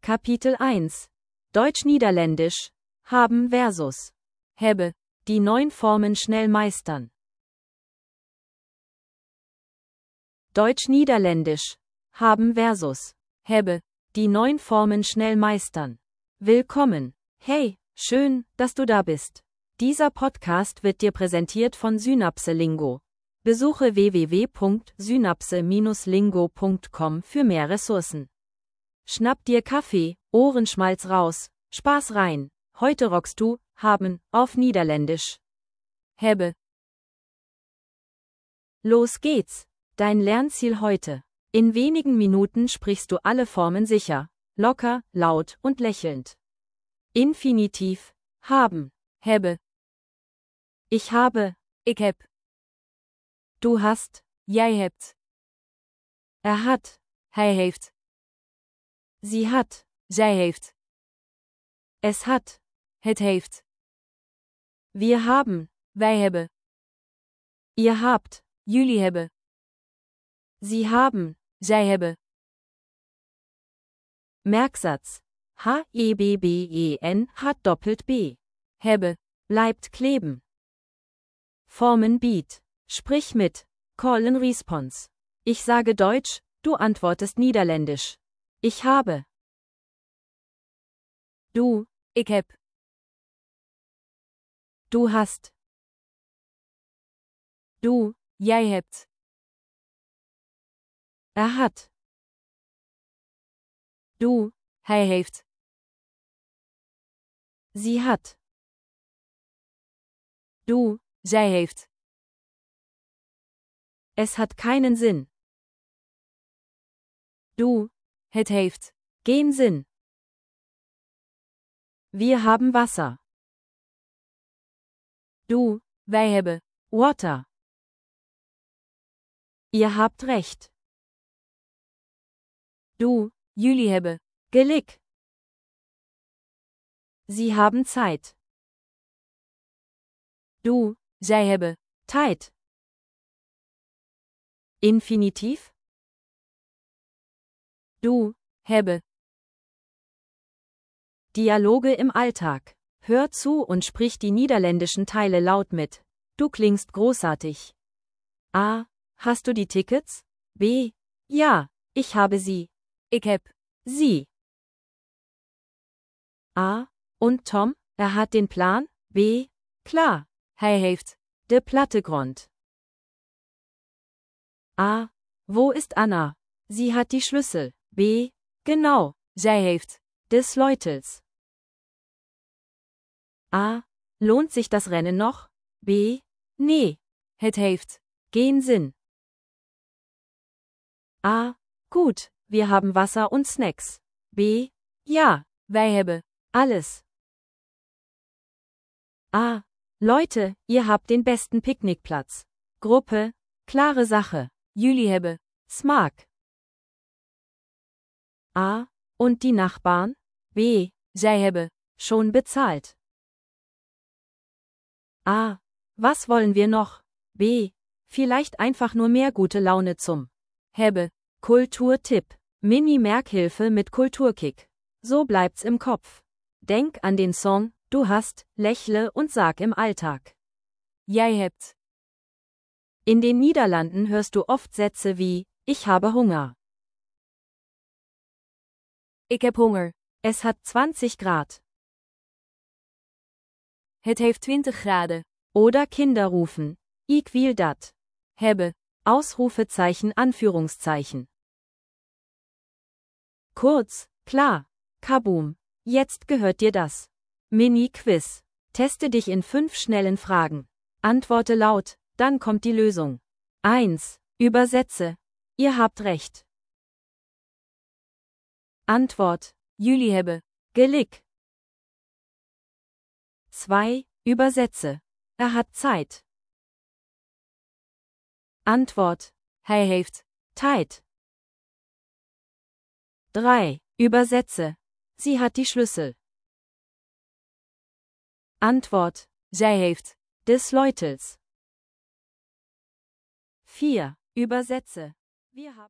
Kapitel 1. Deutsch-Niederländisch. Haben versus hebben. Die 9 Formen schnell meistern. Deutsch-Niederländisch. Haben versus hebben. Die 9 Formen schnell meistern. Willkommen. Hey, schön, dass du da bist. Dieser Podcast wird dir präsentiert von Synapse Lingo. Besuche www.synapse-lingo.com für mehr Ressourcen. Schnapp dir Kaffee, Ohrenschmalz raus, Spaß rein. Heute rockst du, haben, auf Niederländisch. Hebben. Los geht's. Dein Lernziel heute. In wenigen Minuten sprichst du alle Formen sicher, locker, laut und lächelnd. Infinitiv. Haben. Hebben. Ich habe. Ik heb. Du hast. Jij hebt. Er hat. Hij heeft. Sie hat. Zij heeft. Es hat. Het heeft. Wir haben. Wij hebben. Ihr habt. Jullie hebben. Sie haben. Zij hebben. Merksatz. H-E-B-B-E-N hat doppelt B. Hebben. Bleibt kleben. Formen Beat. Sprich mit. Call and Response. Ich sage Deutsch, du antwortest Niederländisch. Ich habe. Du. Ik heb. Du hast. Du. Jij hebt. Er hat. Du. Hij heeft. Sie hat. Du. Zij heeft. Es hat keinen Sinn. Du. Het heeft. Geen Sinn. Wir haben Wasser. Du. Wij hebben. Water. Ihr habt recht. Du. Jullie hebben. Gelijk. Sie haben Zeit. Du. Zij hebben. Tijd. Infinitiv. Du. Hebben. Dialoge im Alltag. Hör zu und sprich die niederländischen Teile laut mit. Du klingst großartig. A. Hast du die Tickets? B. Ja, ich habe sie. Ik heb sie. A. Und Tom, er hat den Plan? B. Klar, hij heeft de plattegrond. A. Wo ist Anna? Sie hat die Schlüssel. B. Genau, zij heeft de sleutels. A. Lohnt sich das Rennen noch? B. Nee, het heeft geen Sinn. A. Gut, wir haben Wasser und Snacks. B. Ja, wij hebben alles. A. Leute, ihr habt den besten Picknickplatz. Gruppe, klare Sache. Jullie hebben smaak. A. Und die Nachbarn? B. Zij hebben schon bezahlt. A. Was wollen wir noch? B. Vielleicht einfach nur mehr gute Laune zum hebben. Kulturtipp. Mini-Merkhilfe mit Kulturkick. So bleibt's im Kopf. Denk an den Song, du hast, lächle und sag im Alltag. Jij hebt. In den Niederlanden hörst du oft Sätze wie, ich habe Hunger. Ik heb honger. Es hat 20 Grad. Het heeft 20 graden. Oder Kinder rufen, ik wil dat. Hebben. Ausrufezeichen, Anführungszeichen. Kurz, klar. Kaboom. Jetzt gehört dir das. Mini-Quiz. Teste dich in 5 schnellen Fragen. Antworte laut, dann kommt die Lösung. 1. Übersetze. Ihr habt recht. Antwort. Jullie hebben gelijk. 2. Übersetze. Er hat Zeit. Antwort. Hij heeft tijd. 3. Übersetze. Sie hat die Schlüssel. Antwort. Zij heeft de sleutels. 4. Übersetze. Wir haben